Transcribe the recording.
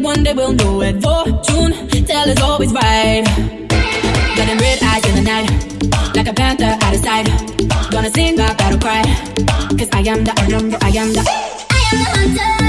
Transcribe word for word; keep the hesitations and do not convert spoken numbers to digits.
one day we'll know it. Fortune teller's always right. Got red eyes in the night, like a panther out of sight. Gonna sing my battle cry, cause I am the, I am the, I am the, I am the hunter.